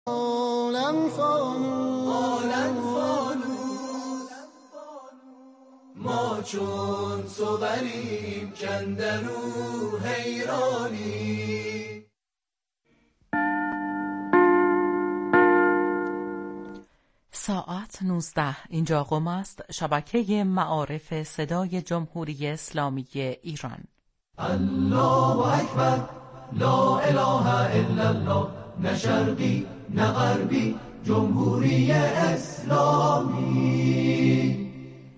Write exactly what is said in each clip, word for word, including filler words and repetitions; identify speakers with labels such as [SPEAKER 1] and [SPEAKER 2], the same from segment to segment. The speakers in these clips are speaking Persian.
[SPEAKER 1] عالم فانوس عالم فانوس ما چون صوریم کندرو حیرانی.
[SPEAKER 2] ساعت نوزده. اینجا قم است، شبکه معارف صدای جمهوری اسلامی ایران.
[SPEAKER 1] الله اکبر، لا اله الا الله، نه شرقی نه غربی، جمهوری اسلامی.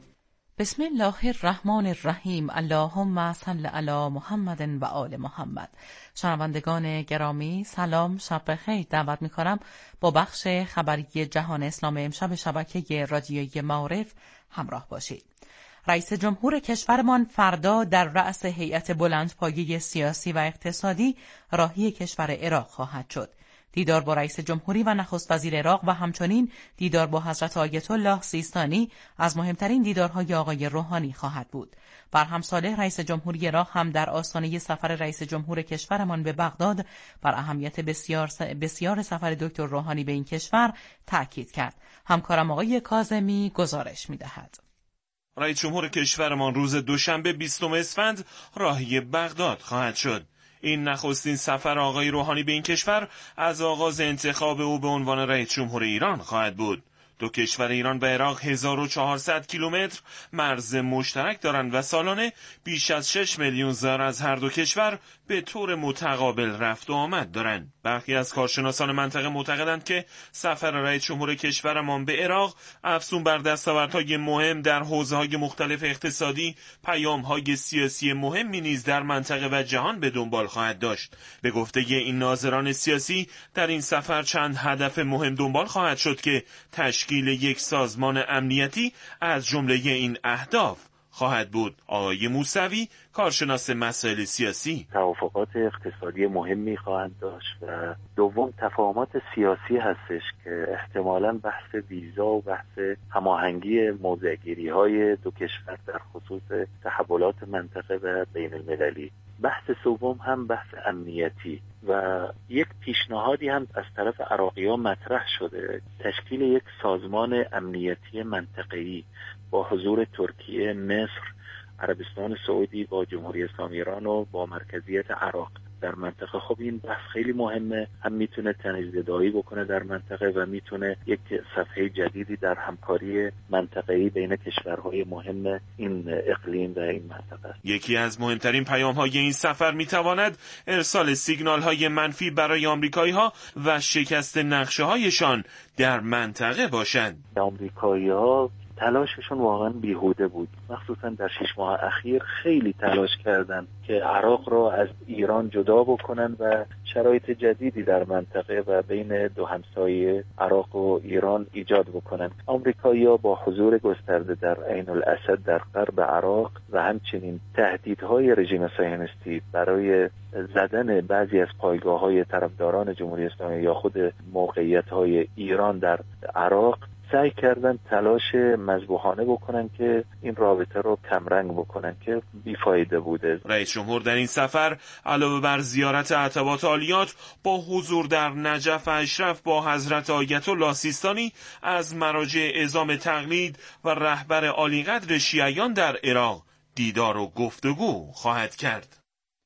[SPEAKER 2] بسم الله الرحمن الرحیم. اللهم صل علی محمد و آل محمد. شنوندگان گرامی سلام، شب بخیر. دعوت می‌کنم با بخش خبری جهان اسلام امشب شبکه رادیویی معارف همراه باشید. رئیس جمهور کشورمان فردا در رأس هیئت بلندپایه سیاسی و اقتصادی راهی کشور عراق خواهد شد. دیدار با رئیس جمهوری و نخست وزیر عراق و همچنین دیدار با حضرت آیت الله سیستانی از مهمترین دیدارهای آقای روحانی خواهد بود. برهم صالح رئیس جمهوری عراق هم در آستانه سفر رئیس جمهور کشورمان به بغداد بر اهمیت بسیار بسیار سفر دکتر روحانی به این کشور تأکید کرد. همکارم آقای کاظمی گزارش می‌دهد.
[SPEAKER 3] رئیس جمهور کشورمان روز دوشنبه بیستم اسفند راهی بغداد خواهد شد. این نخستین سفر آقای روحانی به این کشور از آغاز انتخاب او به عنوان رئیس جمهور ایران خواهد بود. دو کشور ایران و عراق هزار و چهارصد کیلومتر مرز مشترک دارند و سالانه بیش از شش میلیون زائر از هر دو کشور به طور متقابل رفت و آمد دارند. برخی از کارشناسان منطقه معتقدند که سفر رئیس جمهور کشورمان به عراق افزون بر دستاوردهای مهم در حوزه‌های مختلف اقتصادی، پیام‌های سیاسی مهمی نیز در منطقه و جهان به دنبال خواهد داشت. به گفته این ناظران سیاسی در این سفر چند هدف مهم دنبال خواهد شد که تشکیل یک سازمان امنیتی از جمله این اهداف خواهد بود. آقای موسوی کارشناس مسائل سیاسی:
[SPEAKER 4] توافقات اقتصادی مهمی خواهند داشت و دوم تفاهمات سیاسی هستش که احتمالاً بحث ویزا و بحث هماهنگی موضع‌گیری‌های دو کشور در خصوص تحولات منطقه و بین المللی. بحث سوم هم بحث امنیتی و یک پیشنهادی هم از طرف عراقی‌ها مطرح شده، تشکیل یک سازمان امنیتی منطقه‌ای با حضور ترکیه، مصر، عربستان سعودی با جمهوری اسلامی ایران و با مرکزیت عراق در منطقه. خب این بحث خیلی مهمه، هم میتونه تنش‌زدایی بکنه در منطقه و میتونه یک صفحه جدیدی در همکاری منطقه‌ای بین کشورهای مهم این اقلیم و این منطقه است.
[SPEAKER 3] یکی از مهمترین پیام‌های این سفر میتواند ارسال سیگنال‌های منفی برای آمریکایی‌ها و شکست نقشه‌هایشان در منطقه باشد.
[SPEAKER 4] آمریکایی‌ها تلاششون واقعا بیهوده بود، مخصوصا در شش ماه اخیر خیلی تلاش کردند که عراق را از ایران جدا بکنن و شرایط جدیدی در منطقه و بین دو همسایه عراق و ایران ایجاد بکنن. آمریکایی‌ها با حضور گسترده در عین الاسد در غرب عراق و همچنین تهدیدهای رژیم صهیونیستی برای زدن بعضی از پایگاه‌های طرفداران جمهوری اسلامی یا خود موقعیت‌های ایران در عراق سعی کردن تلاش مذبوحانه بکنن که این رابطه رو کمرنگ بکنن که بیفایده بوده.
[SPEAKER 3] رئیس جمهور در این سفر علاوه بر زیارت عتبات عالیات با حضور در نجف اشرف با حضرت آیت الله سیستانی از مراجع اعظام تقلید و رهبر عالیقدر شیعیان در عراق دیدار و گفتگو خواهد کرد.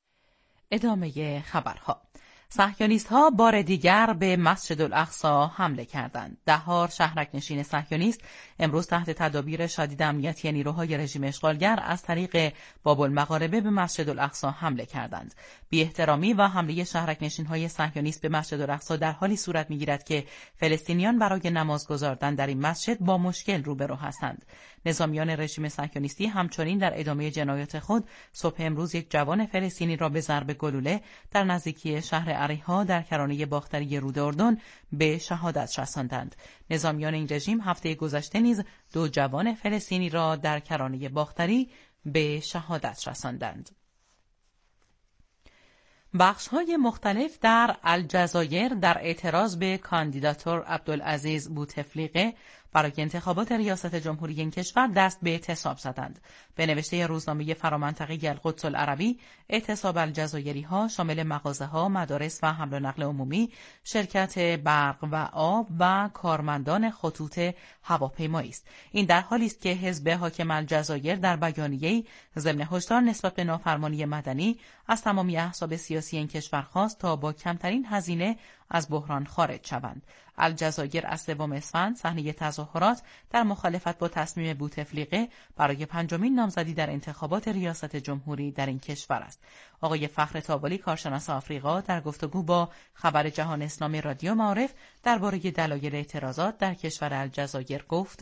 [SPEAKER 2] ادامه خبرها. صهیونیست‌ها بار دیگر به مسجد الاقصی حمله کردند. ده‌ها شهرک‌نشین صهیونیست امروز تحت تدابیر شدید امنیتی نیروهای رژیم اشغالگر از طریق باب المغاربه به مسجد الاقصی حمله کردند. بی‌احترامی و حمله شهرک‌نشین‌های صهیونیست به مسجد الاقصی در حالی صورت می‌گیرد که فلسطینیان برای نماز گزاردن در این مسجد با مشکل روبرو هستند. نظامیان رژیم صهیونیستی همچنین در ادامه جنایات خود صبح امروز یک جوان فلسطینی را به ضرب گلوله در نزدیکی شهر اریحا در کرانه باختری رود اردن به شهادت رساندند. نظامیان این رژیم هفته گذشته نیز دو جوان فلسطینی را در کرانه باختری به شهادت رساندند. بخش‌های مختلف در الجزایر در اعتراض به کاندیداتور عبدالعزیز بوتفلیقه برای انتخابات ریاست جمهوری این کشور دست به اعتصاب زدند. به نوشته روزنامه فرامنطقه‌ای القدس العربی، اعتصاب الجزایری‌ها شامل مغازه‌ها، مدارس و حمل و نقل عمومی، شرکت برق و آب و کارمندان خطوط هواپیمایی است. این در حالی است که حزب حاکم الجزایر در بیانیه‌ای ضمن هشدار نسبت به نافرمانی مدنی از تمامی احزاب سیاسی این کشور خواست تا با کمترین هزینه از بحران خارج شوند. الجزایر از سوم اسفند صحنه تظاهرات در مخالفت با تصمیم بوتفلیقه برای پنجمین نامزدی در انتخابات ریاست جمهوری در این کشور است. آقای فخر تابلی، کارشناس آفریقا، در گفتگو با خبر جهان اسلامی رادیو معارف درباره دلایل اعتراضات در کشور الجزایر گفت: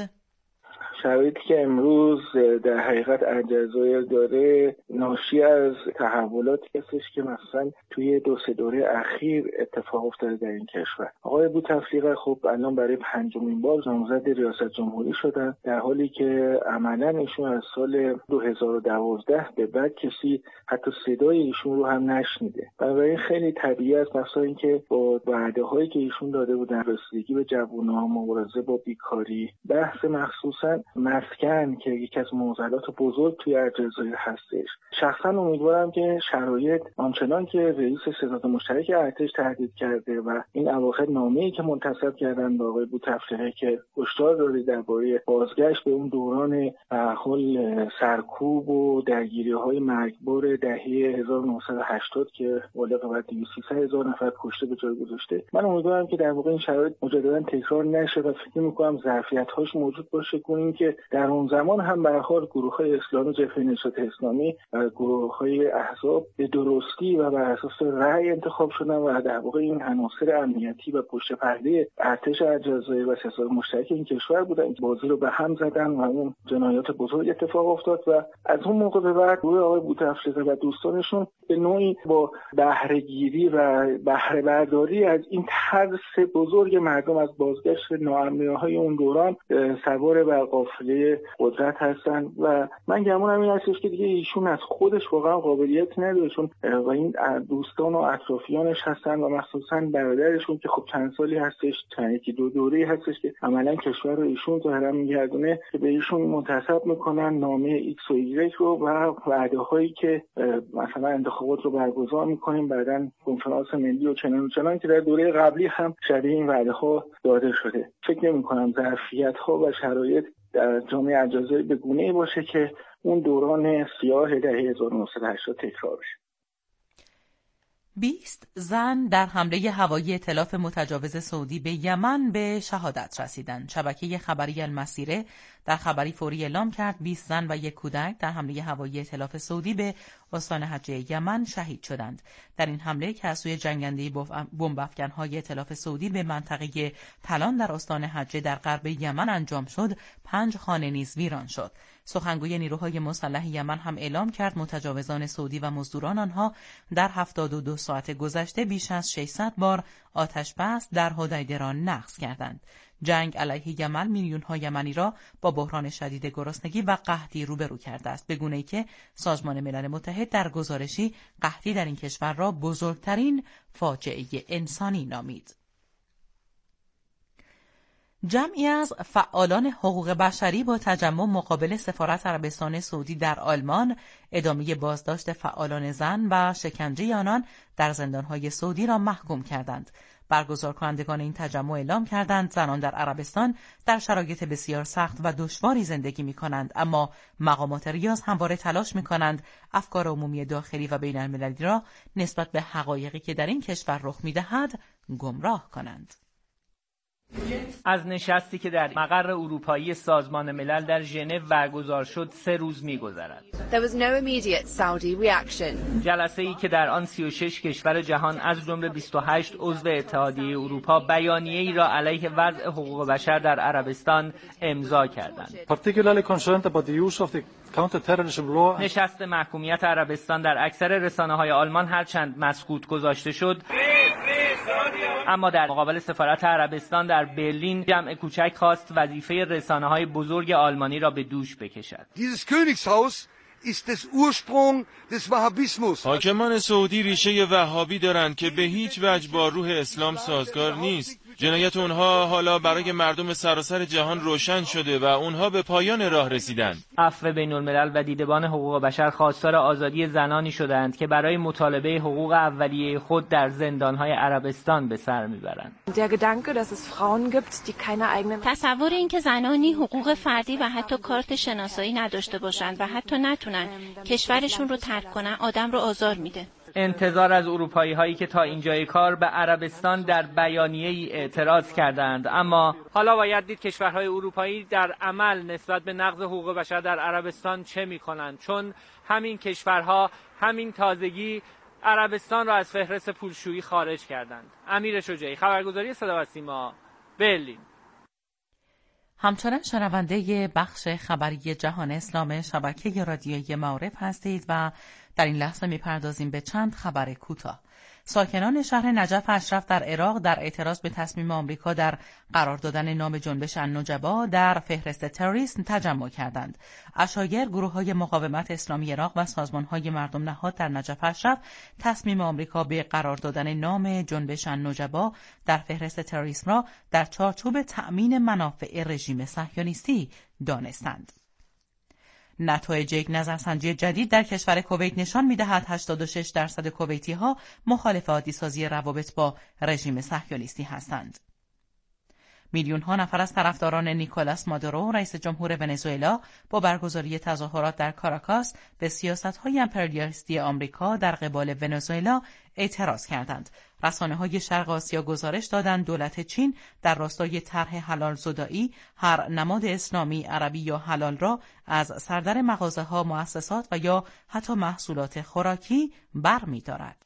[SPEAKER 5] شرایطی که امروز در حقیقت الجزایر داره ناشی از تحولاتی هستش که مثلا توی دو سه دوره اخیر اتفاق افتاده در این کشور. آقای بوتفلیقه خب الان برای پنجمین بار نامزد ریاست جمهوری شدن، در حالی که عملاً ایشون از سال دو هزار و دوازده به بعد کسی حتی صدای ایشون رو هم نشنیده. بنابراین خیلی طبیعی است مثلا اینکه با وعده‌هایی که ایشون داده بودن، رسیدگی به جوان‌ها، مبارزه با بیکاری، بحث مخصوصاً مسکن که یکی از معضلات بزرگ توی الجزایر هستش. شخصا امیدوارم که شرایط آنچنان که رئیس ستاد مشترک ارتش تهدید کرده و این اواخر نامه‌ای که منتسب کردن به آقای بوتفلیقه که هشدار داده درباره بازگشت به اون دوران به حال سرکوب و درگیری‌های مرگبار دهه هزار و نهصد و هشتاد که بالغ بر سیصد هزار نفر کشته به جای گذاشته، من امیدوارم که در واقع این شرایط مجددا تکرار نشه و فکر می‌کنم ظرفیت‌هاش موجود باشه کنیم که در اون زمان هم به هر حال گروه‌های اسلامی، جبهه نجات اسلامی و گروه‌های احزاب به درستی و بر اساس رأی انتخاب شدن و در واقع این عناصر امنیتی و پشت پرده ارتش الجزایر و ستاد مشترک این کشور بودن که بازی رو به هم زدن و اون جنایات بزرگ اتفاق افتاد و از اون موقع به بعد گروه آقای بوتفلیقه و دوستانشون به نوعی با بهره‌گیری و بهره برداری از این ترس بزرگ مردم از بازگشت ناامنی‌های اون دوران سوار بر قافله قدرت هستن و من گمونم این هستش که دیگه ایشون از خودش واقعا قابلیت نداره، چون و این دوستان و اطرافیانش هستن و مخصوصا برادرشون که خب چند سالی هستش، چند یکی دو دوره‌ای هستش که عملا کشور رو ایشون تو هرم میگردونه که به ایشون منتسب میکنن نامه ایکس و ایگرگ رو و وعده هایی که مثلا انتخابات رو برگزار میکنیم، بعدن کنفرانس ملی و چنان و چنان که در دوره قبلی هم شبیه این وعده ها داده شده. فکر نمی‌کنم ظرفیت ها و شرایط در جامعه الجزایر به گونه‌ای باشه که اون دوران سیاه دهه هزار و نهصد و هشتاد تکرار بشه.
[SPEAKER 2] بیست زن در حمله هوایی ائتلاف متجاوز سعودی به یمن به شهادت رسیدند. شبکه خبری المسیره در خبری فوری اعلام کرد بیست زن و یک کودک در حمله هوایی ائتلاف سعودی به استان حجه یمن شهید شدند. در این حمله که از سوی جنگنده بمب افکن‌های ائتلاف سعودی به منطقه تلان در استان حجه در غرب یمن انجام شد، پنج خانه نیز ویران شد. سخنگوی نیروهای مسلح یمن هم اعلام کرد متجاوزان سعودی و مزدوران آنها در هفتاد و دو ساعت گذشته بیش از ششصد بار آتش بس در حدیده را نقض کردند. جنگ علیه یمن میلیون‌ها یمنی را با بحران شدید گرسنگی و قحطی روبرو کرده است، به گونه‌ای که سازمان ملل متحد در گزارشی قحطی در این کشور را بزرگترین فاجعه انسانی نامید. جمعی از فعالان حقوق بشری با تجمع مقابل سفارت عربستان سعودی در آلمان ادامه بازداشت فعالان زن و شکنجه آنان در زندانهای سعودی را محکوم کردند. برگزار کنندگان این تجمع اعلام کردند زنان در عربستان در شرایط بسیار سخت و دشواری زندگی می کنند، اما مقامات ریاض همواره تلاش می کنند افکار عمومی داخلی و بین المللی را نسبت به حقایقی که در این کشور رخ می دهد گمراه کنند.
[SPEAKER 6] از نشستی که در مقر اروپایی سازمان ملل در ژنو برگزار شد سه روز می‌گذرد.
[SPEAKER 7] There was no immediate Saudi reaction.
[SPEAKER 6] جلسه‌ای که در آن سی و شش کشور جهان از جمله بیست و هشت عضو اتحادیه اروپا بیانیه‌ای را علیه وضع حقوق بشر در عربستان امضا کردند.
[SPEAKER 8] Particularly concerned about the use of the counter-terrorism law.
[SPEAKER 6] نشست محکومیت عربستان در اکثر رسانه‌های آلمان هرچند مسکوت گذاشته شد، اما در مقابل سفارت عربستان در برلین جمع کوچک خواست وظیفه رسانه‌های بزرگ آلمانی را به دوش بکشد.
[SPEAKER 9] Dieses Königshaus ist des Ursprung des Wahhabismus.
[SPEAKER 3] حاکمان سعودی ریشه وهابی دارند که به هیچ وجه با روح اسلام سازگار نیست. جنایت اونها حالا برای مردم سراسر جهان روشن شده و اونها به پایان راه رسیدند.
[SPEAKER 6] عفو بین الملل و دیدبان حقوق بشر خواستار آزادی زنانی شدند که برای مطالبه حقوق اولیه خود در زندانهای عربستان به سر میبرند.
[SPEAKER 10] تصور این که زنانی حقوق فردی و حتی کارت شناسایی نداشته باشند و حتی نتونن کشورشون رو ترک کنن آدم رو آزار میده.
[SPEAKER 6] انتظار از اروپایی هایی که تا اینجای کار به عربستان در بیانیه‌ای اعتراض کردند، اما حالا باید دید کشورهای اروپایی در عمل نسبت به نقض حقوق بشر در عربستان چه میکنند، چون همین کشورها همین تازگی عربستان را از فهرست پولشویی خارج کردند. امیر شجاعی، خبرگزاری صدا و سیما، برلین.
[SPEAKER 2] همچنان شنونده بخش خبری جهان اسلام شبکه رادیویی معارف هستید و در این لحظه میپردازیم به چند خبر کوتاه. ساکنان شهر نجف اشرف در عراق در اعتراض به تصمیم آمریکا در قرار دادن نام جنبش النجبا در فهرست تروریسم تجمع کردند. عشایر، گروه‌های مقاومت اسلامی عراق و سازمان‌های مردم نهاد در نجف اشرف تصمیم آمریکا به قرار دادن نام جنبش النجبا در فهرست تروریسم را در چارچوب تأمین منافع رژیم صهیونیستی دانستند. نتایج یک نظرسنجی جدید در کشور کویت نشان می‌دهد هشتاد و شش درصد کویتی‌ها مخالف عادی‌سازی روابط با رژیم صهیونیستی هستند. میلیون‌ها نفر از طرفداران نیکولاس مادورو، رئیس جمهور ونزوئلا، با برگزاری تظاهرات در کاراکاس به سیاست‌های امپریالیستی آمریکا در قبال ونزوئلا اعتراض کردند. رسانه‌های شرق آسیا گزارش دادند دولت چین در راستای طرح حلال زدایی هر نماد اسلامی، عربی یا حلال را از سردر مغازه‌ها، مؤسسات و یا حتی محصولات خوراکی برمی‌دارد.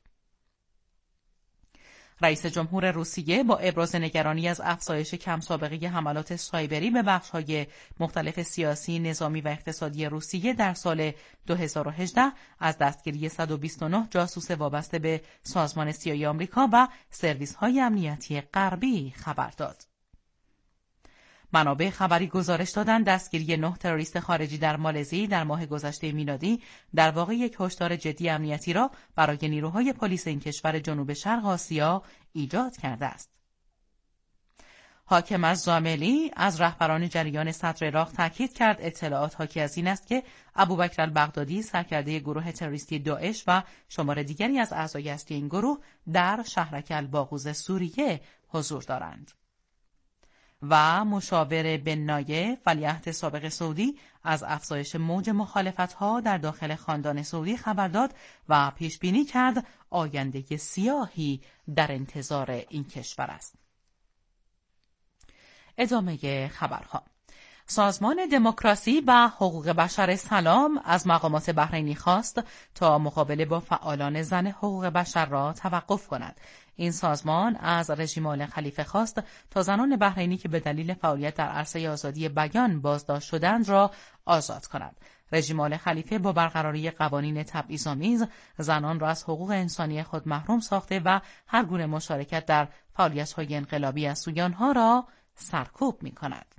[SPEAKER 2] رئیس جمهور روسیه با ابراز نگرانی از افزایش کم سابقه حملات سایبری به بخش‌های مختلف سیاسی، نظامی و اقتصادی روسیه در سال دو هزار و هجده از دستگیری صد و بیست و نه جاسوس وابسته به سازمان سی‌آی آمریکا و سرویس‌های امنیتی غربی خبر داد. منابع خبری گزارش دادند دستگیری نه تروریست خارجی در مالزی در ماه گذشته میلادی در واقع یک هشدار جدی امنیتی را برای نیروهای پلیس این کشور جنوب شرق آسیا ایجاد کرده است. حاکم از زاملی از رهبران جریان صدر عراق تاکید کرد اطلاعات حاکی از این است که ابوبکر البغدادی سرکرده گروه تروریستی داعش و شمار دیگری از اعضای اصلی این گروه در شهرک الباغوز سوریه حضور دارند. و مشاور بن نایف ولیعهد سابق سعودی از افزایش موج مخالفت‌ها در داخل خاندان سعودی خبر داد و پیش بینی کرد آینده سیاهی در انتظار این کشور است. ادامه خبرها. سازمان دموکراسی و حقوق بشر سلام از مقامات بحرینی خواست تا مقابله با فعالان زن حقوق بشر را توقف کند. این سازمان از رژیم آل خلیفه خواست تا زنان بحرینی که به دلیل فعالیت در عرصه آزادی بیان بازداشت شدند را آزاد کند. رژیم آل خلیفه با برقراری قوانین تبعیض‌آمیز زنان را از حقوق انسانی خود محروم ساخته و هر گونه مشارکت در فعالیت‌های انقلابی از سوی آنها را سرکوب می‌کند.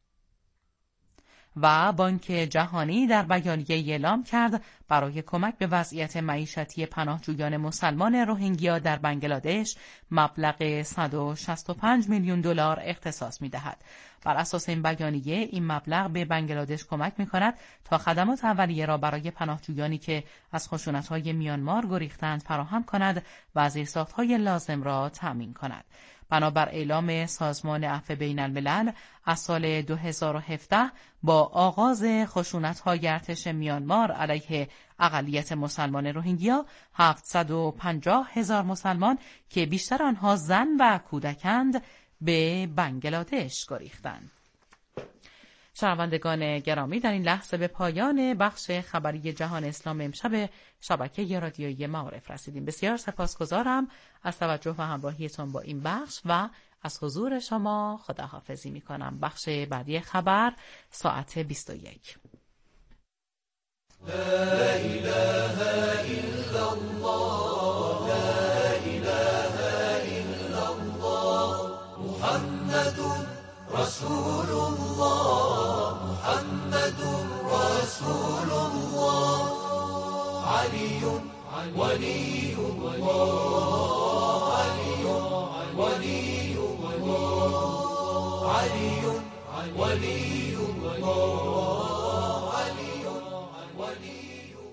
[SPEAKER 2] و بانک جهانی در بیانیه‌ای اعلام کرد برای کمک به وضعیت معیشتی پناهجویان مسلمان روهینگیا در بنگلادش مبلغ صد و شصت و پنج میلیون دلار اختصاص می‌دهد. بر اساس این بیانیه این مبلغ به بنگلادش کمک می‌کند تا خدمات اولیه را برای پناهجویانی که از خشونت‌های میانمار گریختند فراهم کند و زیرساخت‌های لازم را تأمین کند. بنابر اعلام سازمان عفو بین الملل از سال دو هزار و هفده با آغاز خشونت‌های ارتش میانمار علیه اقلیت مسلمان روهینگیا هفتصد و پنجاه هزار مسلمان که بیشتر آنها زن و کودکند به بنگلادش گریختند. شنوندگان گرامی، در این لحظه به پایان بخش خبری جهان اسلام امشب شبکه رادیویی معارف رسیدیم. بسیار سپاسگزارم از توجه و همراهیتون با این بخش و از حضور شما خداحافظی می‌کنم. بخش بعدی خبر ساعت بیست و یک.
[SPEAKER 1] لا اله الا الله لا اله الا الله محمد رسول الله محمد رسول الله علي ولي الله علي ولي الله علي ولي الله علي ولي.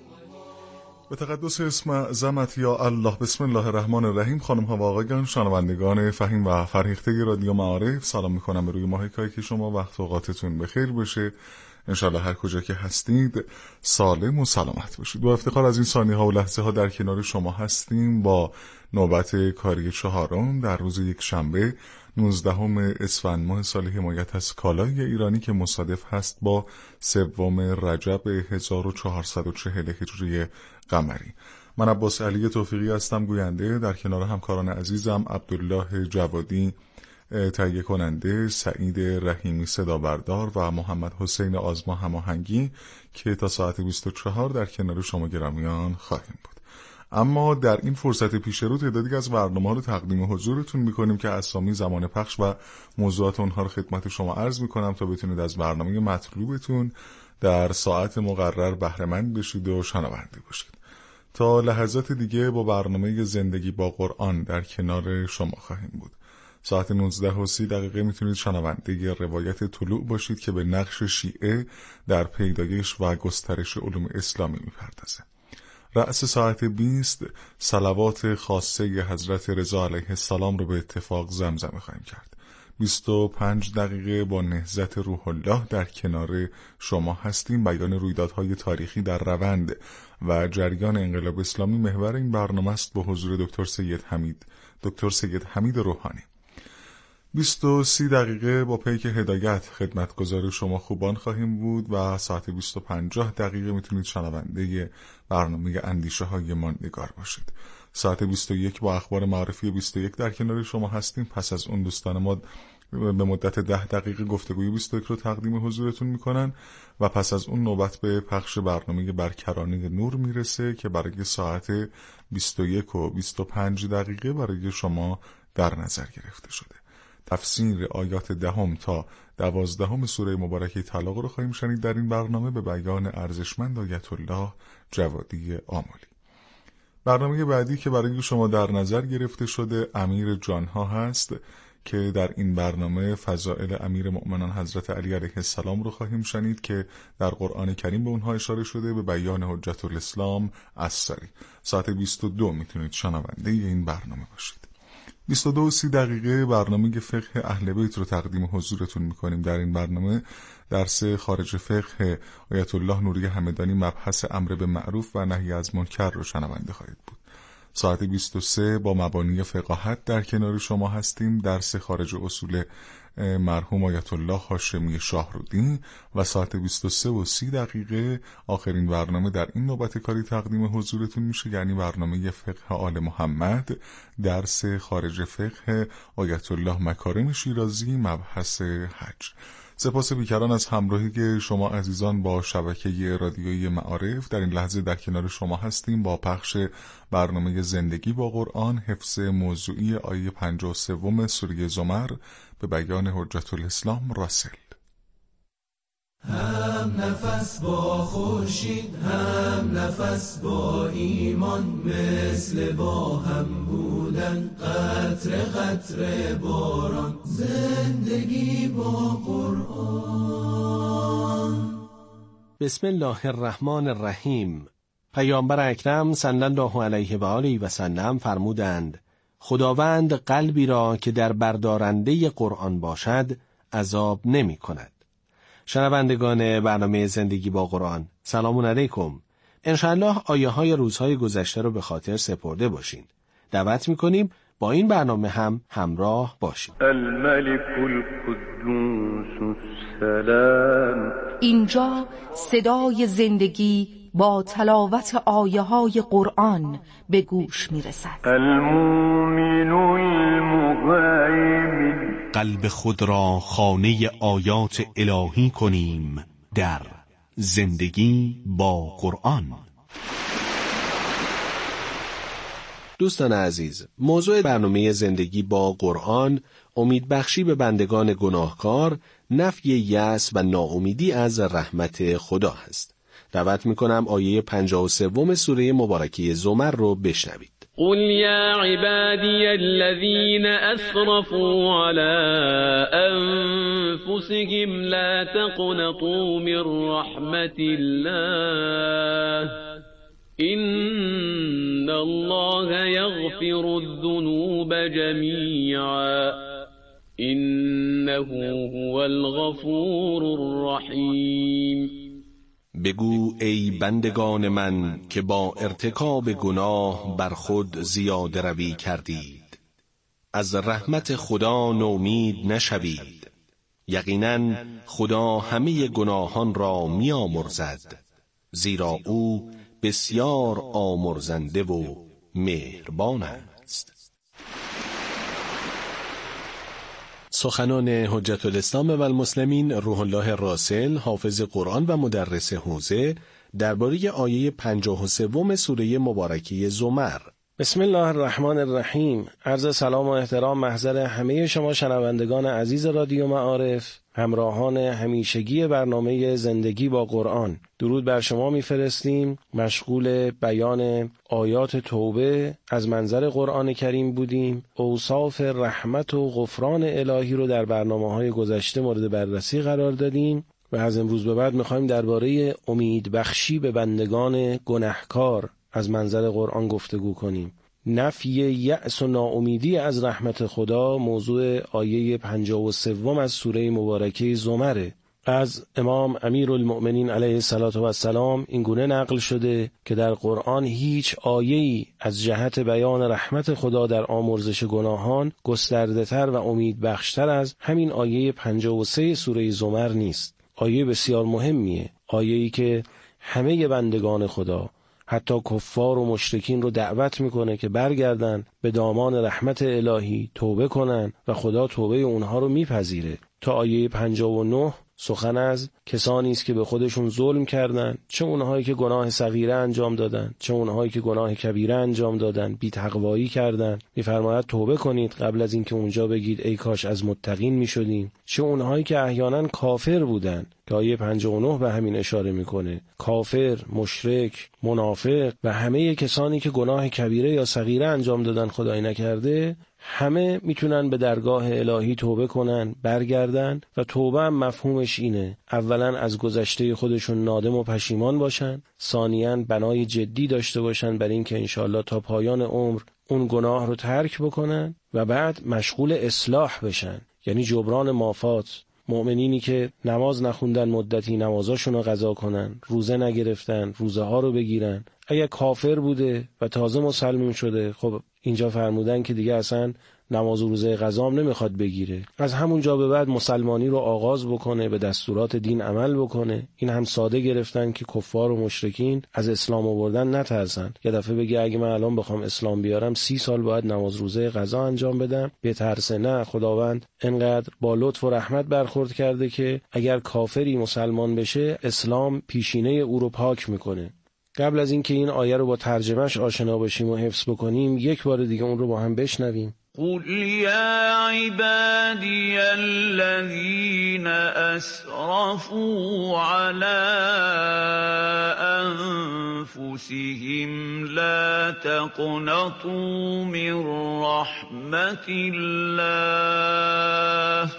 [SPEAKER 11] به تقدس اسم اعظمت یا الله. بسم الله الرحمن الرحیم. خانم ها و آقایان، شنوندگان فهیم و فرهیخته رادیو معارف، سلام میکنم به روی ماهیکایی که شما وقت و اوقاتتون بخیر باشه. انشالله هر کجا که هستید سالم و سلامت باشید. با افتخار از این ثانیه ها و لحظه ها در کنار شما هستیم با نوبت کاری چهارم در روز یک شنبه نوزدهم اسفند ماه سال حمایت از کالای ایرانی که مصادف هست با سوم رجب هزار و چهارصد و چهل هجری قمری. من عباس علی توفیقی هستم، گوینده، در کنار همکاران عزیزم عبدالله جوادی تهیه کننده، سعید رحیمی صدا بردار و محمد حسین آزما هماهنگی که تا ساعت بیست و چهار در کنار شما گرامیان خواهیم بود. اما در این فرصت پیش رو تعدادی از برنامه‌ها رو تقدیم حضورتون می‌کنیم که اسامی، زمان پخش و موضوعات اونها رو خدمت شما عرض می‌کنم تا بتونید از برنامه مطلوبتون در ساعت مقرر بهره مند بشید و شنونده باشید. تا لحظات دیگه با برنامه زندگی با قرآن در کنار شما خواهیم بود. ساعت نوزده و سی دقیقه میتونید شنونده روایت طلوع باشید که به نقش شیعه در پیدایش و گسترش علوم اسلامی میپردازه. رأس ساعت بیست صلوات خاصه حضرت رضا علیه السلام رو به اتفاق زمزمه خواهیم کرد. بیست و پنج دقیقه با نهضت روح الله در کنار شما هستیم. بیان رویدادهای تاریخی در روند و جریان انقلاب اسلامی محور این برنامه است با حضور دکتر سید حمید دکتر سید حمید روحانی. بیست و سی دقیقه با پیک هدایت خدمتگزار شما خوبان خواهیم بود و ساعت بیست و پنجاه دقیقه میتونید شنونده برنامه اندیشه های ماندگار باشید. ساعت بیست و یک با اخبار معرفی بیست و یک در کنار شما هستیم. پس از اون دوستان ما به مدت ده دقیقه گفتگوی بیست و یک رو تقدیم حضورتون میکنن و پس از اون نوبت به پخش برنامه برکرانه نور میرسه که برای ساعت بیست و یک و بیست و پنج دقیقه برای شما در نظر گرفته شده. تفسیر آیات دهم تا دوازدهم سوره مبارکه طلاق رو خواهیم شنید در این برنامه به بیان ارزشمند آیت الله جوادی آملی. برنامه بعدی که برای شما در نظر گرفته شده امیر جانها هست که در این برنامه فضائل امیر مؤمنان حضرت علی علیه السلام رو خواهیم شنید که در قرآن کریم به اونها اشاره شده به بیان حجت الاسلام السری. ساعت بیست و دو میتونید شنونده این برنامه باشید. بیست و دو و سی دقیقه برنامه فقه اهل بیت رو تقدیم حضورتون میکنیم. در این برنامه درس خارج فقه آیت الله نوری همدانی مبحث امر به معروف و نهی از منکر رو شنونده خواهید بود. ساعت بیست و سه با مبانی فقاهت در کنار شما هستیم. درس خارج اصول مرحوم آیت الله هاشمی شاهرودی و ساعت بیست و سه و سی دقیقه آخرین برنامه در این نوبت کاری تقدیم حضورتون میشه، یعنی برنامه فقه آل محمد، درس خارج فقه آیت الله مکارم شیرازی مبحث حج. سپاس بیکران از همراهی شما عزیزان با شبکه رادیویی معارف. در این لحظه در کنار شما هستیم با پخش برنامه زندگی با قرآن، حفظ موضوعی آیه پنجاه و سه سوره زمر به بیان حجت الاسلام راسل.
[SPEAKER 1] هم نفس با خورشید، هم نفس با ایمان، مثل با هم بودن قطره قطره باران، زندگی با قرآن.
[SPEAKER 12] بسم الله الرحمن الرحیم. پیامبر اکرم صلی الله علیه و آله و سلم فرمودند خداوند قلبی را که در بردارنده قرآن باشد عذاب نمی کند. شنوندگان برنامه زندگی با قرآن، سلام علیکم. انشاءالله آیه های روزهای گذشته رو به خاطر سپرده باشین. دعوت میکنیم با این برنامه هم همراه باشید.
[SPEAKER 13] الملك القدوس السلام.
[SPEAKER 14] اینجا صدای زندگی با تلاوت آیه های قرآن به گوش میرسد.
[SPEAKER 13] المؤمن المهیمن.
[SPEAKER 15] قلب خود را خانه آیات الهی کنیم در زندگی با قرآن.
[SPEAKER 12] دوستان عزیز، موضوع برنامه زندگی با قرآن امیدبخشی به بندگان گناهکار، نفی یأس و ناامیدی از رحمت خدا است. دعوت میکنم آیه پنجاه و سوم سوره مبارکه زمر رو بشنوید.
[SPEAKER 16] قل یا عبادی الذین اسرفوا علی انفسهم لا تقنطوا من رحمت الله ان الله یغفر الذنوب جمیعا انه هو الغفور الرحیم.
[SPEAKER 12] بگو ای بندگان من که با ارتکاب گناه بر خود زیاده روی کردید، از رحمت خدا نومید نشوید، یقینا خدا همه گناهان را می آمرزد، زیرا او بسیار آمرزنده و مهربان است. سخنان حجت الاسلام و المسلمین روح الله راسل، حافظ قرآن و مدرس حوزه، درباره آیه پنجاه و سوم سوره مبارکه زمر.
[SPEAKER 17] بسم الله الرحمن الرحیم. عرض سلام و احترام محضر همه شما شنوندگان عزیز رادیو معارف، همراهان همیشگی برنامه زندگی با قرآن. درود بر شما میفرستیم. مشغول بیان آیات توبه از منظر قرآن کریم بودیم. اوصاف رحمت و غفران الهی رو در برنامه‌های گذشته مورد بررسی قرار دادیم و از امروز به بعد می‌خوایم درباره امید بخشی به بندگان گناهکار از منظر قرآن گفتگو کنیم. نفی یأس و ناامیدی از رحمت خدا موضوع آیه پنجاه و سه از سوره مبارکه زمره. از امام امیرالمؤمنین علیه الصلاة و السلام این گونه نقل شده که در قرآن هیچ آیه‌ای از جهت بیان رحمت خدا در آمرزش گناهان گسترده‌تر و امیدبخشتر از همین آیه پنجاه و سه سوره زمر نیست. آیه بسیار مهمیه، آیه‌ای که همه بندگان خدا حتی کفار و مشرکین رو دعوت میکنه که برگردن به دامان رحمت الهی، توبه کنن و خدا توبه اونها رو میپذیره. تا آیه پنجاه و نه سخن از کسانی است که به خودشون ظلم کردن، چه اونهایی که گناه صغیره انجام دادن، چه اونهایی که گناه کبیره انجام دادن، بی تقوایی کردن. میفرماید توبه کنید قبل از اینکه اونجا بگید ای کاش از متقین میشدیم. چه اونهایی که احیانا کافر بودن که آیه پنجاه و نه به همین اشاره میکنه. کافر، مشرک، منافق و همه کسانی که گناه کبیره یا صغیره انجام دادن خدای نکرده، همه میتونن به درگاه الهی توبه کنن، برگردن و توبه هم مفهومش اینه: اولا از گذشته خودشون نادم و پشیمان باشن، ثانیاً بنای جدی داشته باشن بر این که انشالله تا پایان عمر اون گناه رو ترک بکنن و بعد مشغول اصلاح بشن، یعنی جبران مافات. مؤمنینی که نماز نخوندن مدتی نمازاشون رو قضا کنن، روزه نگرفتن روزه ها رو بگیرن. اگه کافر بوده و تازه مسلمان شده، خب اینجا فرمودن که دیگه اصلا نماز و روزه قضام نمیخواد بگیره، از همون جا به بعد مسلمانی رو آغاز بکنه، به دستورات دین عمل بکنه. این هم ساده گرفتن که کفار و مشرکین از اسلام آوردن نترسن. یه دفعه بگه اگه من الان بخوام اسلام بیارم سی سال باید نماز روزه قضا انجام بدم، بترسه. نه، خداوند انقدر با لطف و رحمت برخورد کرده که اگر کافری مسلمان بشه اسلام پیشینه او رو پاک میکنه. قبل از اینکه این آیه رو با ترجمهش آشنا بشیم و حفظ بکنیم، یک بار دیگه اون رو با هم بشنویم.
[SPEAKER 16] قل یا عبادی الذین اسرفوا علی انفسهم لا تقنطوا من رحمت الله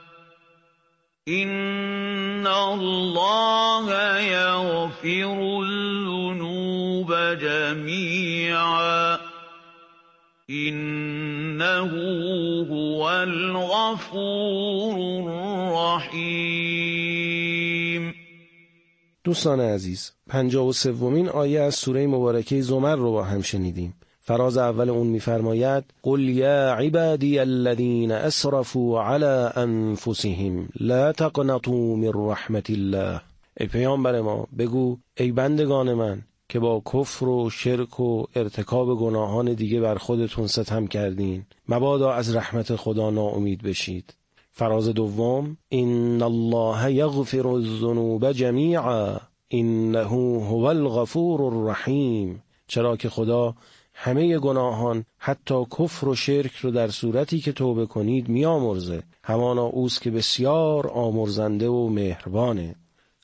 [SPEAKER 16] ان الله یغفر الذنوب جمیعا انه هو الغفور الرحیم.
[SPEAKER 17] دوستان عزیز، پنجاه و سومین آیه از سوره مبارکه زمر رو با هم شنیدیم. فراز اول اون می‌فرماید قل یا عبادی الذین اسرفوا علی انفسهم لا تقنطوا من رحمت الله. ای پیامبر ما بگو ای بندگان من که با کفر و شرک و ارتکاب گناهان دیگه بر خودتون ستم کردین، مبادا از رحمت خدا ناامید بشید. فراز دوم ان الله یغفر الذنوب جمیعا انه هو الغفور الرحیم. چرا که خدا همه گناهان حتی کفر و شرک رو در صورتی که توبه کنید میامرزه. همانا اوست که بسیار آمرزنده و مهربانه.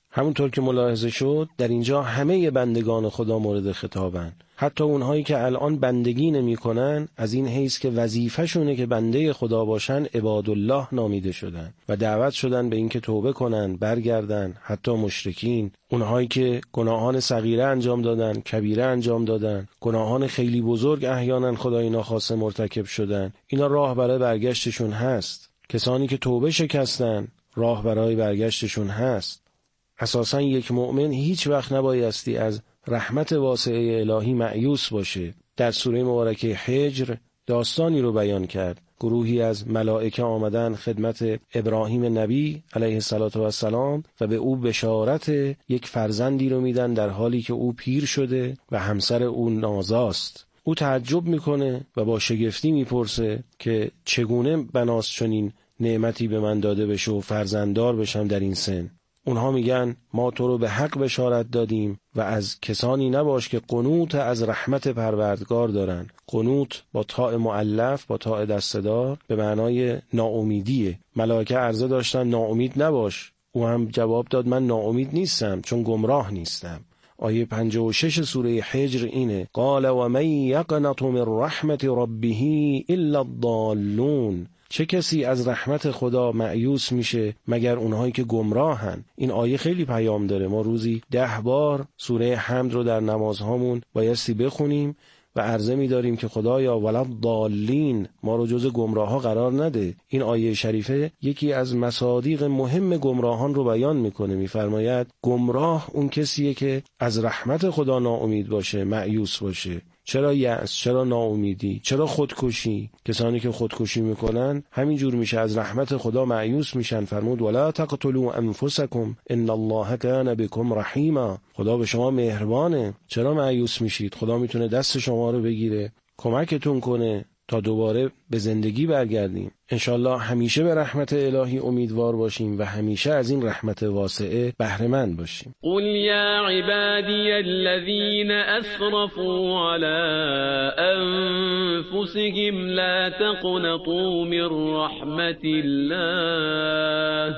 [SPEAKER 17] همونطور که ملاحظه شد در اینجا همه بندگان خدا مورد خطابن، حتی اونهایی که الان بندگی نمی کنن از این حیث که وظیفه‌شونه که بنده خدا باشن عبادالله نامیده شدن و دعوت شدن به اینکه توبه کنن، برگردن. حتی مشرکین، اونهایی که گناهان صغیره انجام دادن، کبیره انجام دادن، گناهان خیلی بزرگ احیانا خدای ناخواسته مرتکب شدن، اینا راه برای برگشتشون هست. کسانی که توبه شکستن راه برای برگشتشون هست. اساساً یک مؤمن هیچ وقت نبایستی از رحمت واسعه الهی مأیوس باشه. در سوره مبارکه حجر داستانی رو بیان کرد. گروهی از ملائکه آمدن خدمت ابراهیم نبی علیه السلام و به او بشارت یک فرزندی رو میدن در حالی که او پیر شده و همسر او نازاست. او تعجب میکنه و با شگفتی میپرسه که چگونه بناست چنین نعمتی به من داده بشه و فرزنددار بشم در این سن. اونها میگن ما تو رو به حق بشارت دادیم و از کسانی نباش که قنوت از رحمت پروردگار دارن. قنوت با تاء مؤلف با تاء دسته‌دار به معنای ناامیدیه. ملائکه عرضه داشتن ناامید نباش. او هم جواب داد من ناامید نیستم چون گمراه نیستم. آیه پنجاه و شش سوره حجر اینه قال و من یقنط من رحمت ربه الا الضالون. چه کسی از رحمت خدا مأیوس میشه مگر اونهایی که گمراهن. این آیه خیلی پیام داره. ما روزی ده بار سوره حمد رو در نمازهامون بایستی بخونیم و عرضه می‌داریم که خدایا ولد ضالین ما رو جز گمراه‌ها قرار نده. این آیه شریفه یکی از مصادیق مهم گمراهان رو بیان میکنه. میفرماید گمراه اون کسیه که از رحمت خدا ناامید باشه، مأیوس باشه. چرا یأس؟ چرا ناامیدی؟ چرا خودکشی؟ کسانی که خودکشی میکنن همینجور میشه از رحمت خدا مأیوس میشن. فرمود ولا تقتلوا انفسکم ان الله کان بكم رحیما. خدا به شما مهربانه. چرا مأیوس میشید؟ خدا میتونه دست شما رو بگیره، کمکتون کنه تا دوباره به زندگی برگردیم. انشالله همیشه به رحمت الهی امیدوار باشیم و همیشه از این رحمت واسعه بهره مند باشیم.
[SPEAKER 18] قل یا عبادی الذین اسرفوا علی انفسهم لا تقنطوا من رحمت الله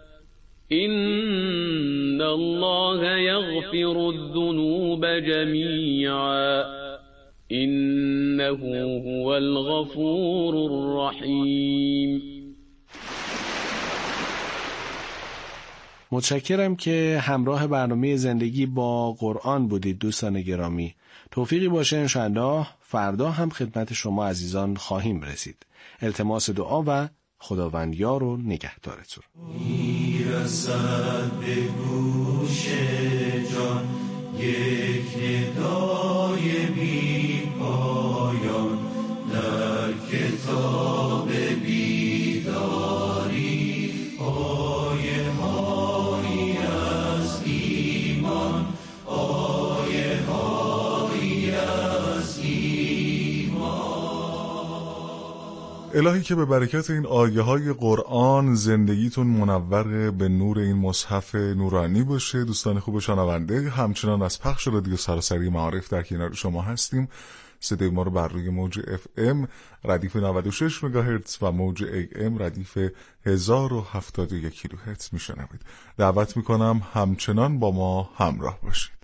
[SPEAKER 18] ان الله یغفر الذنوب جمیعا انه هو الغفور الرحیم.
[SPEAKER 12] متشکرم که همراه برنامه زندگی با قرآن بودید دوستان گرامی. توفیقی باشه انشاءالله فردا هم خدمت شما عزیزان خواهیم رسید. التماس دعا و خداوند یار و نگهدارتون.
[SPEAKER 1] میرسد به گوش جان یک ندای بی پایان در کتاب بیداری آیه هایی از ایمان آیه هایی از ایمان.
[SPEAKER 11] الهی که به برکت این آیه های قرآن زندگیتون منور به نور این مصحف نورانی باشه. دوستان خوب شنونده، همچنان از پخش رادیو سراسری معارف در کنار شما هستیم. صدای ما رو بر روی موج اف ام ردیف نود و شش مگاهرتز و موج ای ام ردیف هزار و هفتاد و یک کیلوهرتز میشنوید. دعوت میکنم همچنان با ما همراه باشید.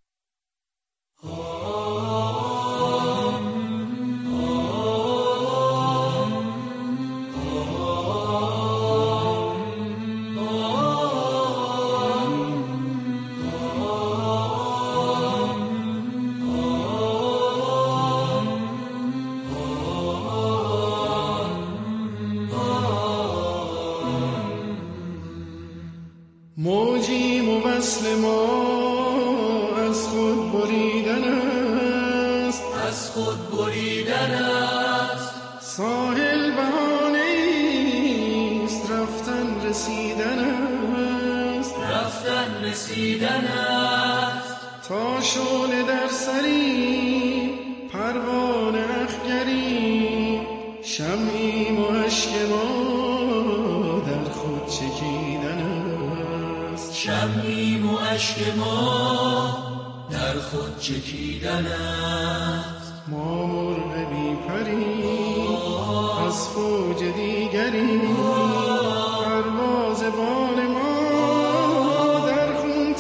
[SPEAKER 19] موجی موصل ما از خود بریدن است از خود بریدن است ساحل بهانه‌ایست رفتن رسیدن است رفتن رسیدن است تا شعله در سری پروانه اخگری شمعیم و اشک ما در خود چکیدن است شمعیم و اشک ما در خود چکیدن است ما مرغ بی پری از فوج دیگری پرواز بال ما در خون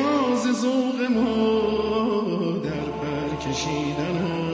[SPEAKER 19] نیاز ذوق ما در پر کشیدن است.